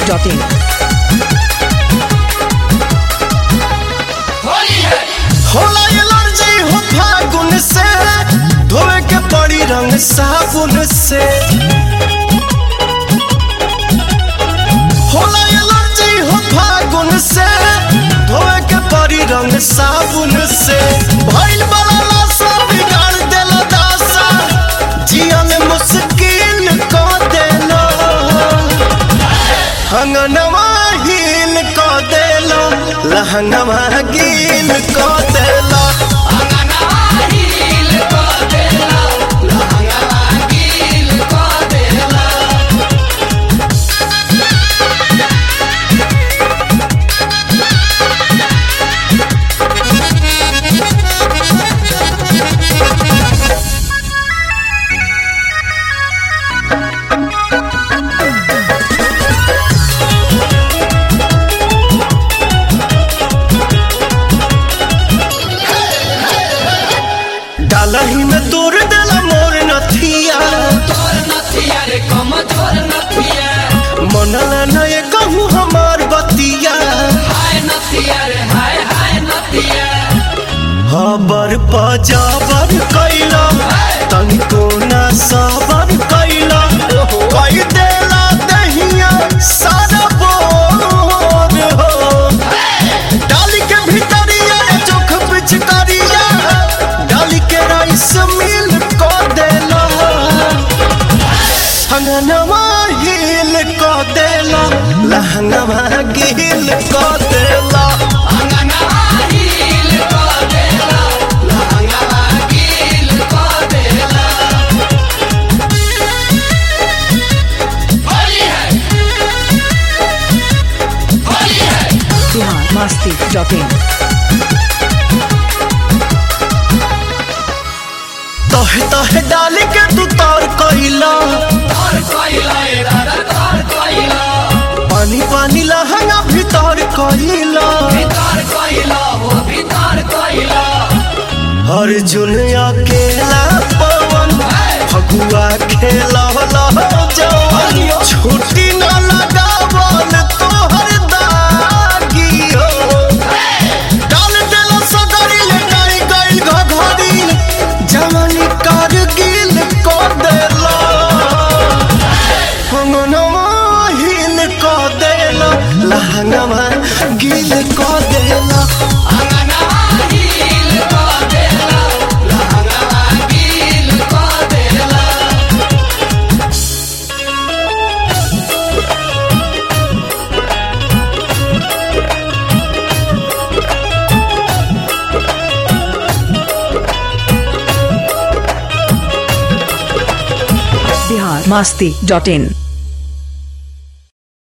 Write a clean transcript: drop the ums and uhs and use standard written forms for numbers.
biharmasti.in। होला एलर्जी हो फागुन से, धोए के पड़ी रंग साबुन से। होला एलर्जी हो फागुन से, धोए के पड़ी रंग साबुन से। भइल वाला लाशा बिगाड़ देला दासा, जियन मुश्किल क देला। हंगनवा हील क देला, लहंगवा गील क देला। डालही में तोड़ देला मोर नथिया, मनला नए कहूँ हमार बतिया। हबर पजाबर कैला, तनिको ना सबर कैला। कई देला दहिया सारा बोर हो, डाली के भीतरिया चोख पिचकारिया, डाली के राइस मिल को देला। हंगनवा हिल को देला, लहंगवा गिल को देला। biharmasti.in। तहे तहे डाली के तू तार कइला, पानी पानी लहंगा भीतर कइला। अर्जुन अकेला पवन, फगुआ खेला जवन। छुट्टी न लगावल तोहर दागी हो, डाल देला सगरी लेटाई गइल घघरी, जवानी कारगिल को देला। हंगनवा हिल को देला, लहंगवा गिल को देला। biharmasti.in।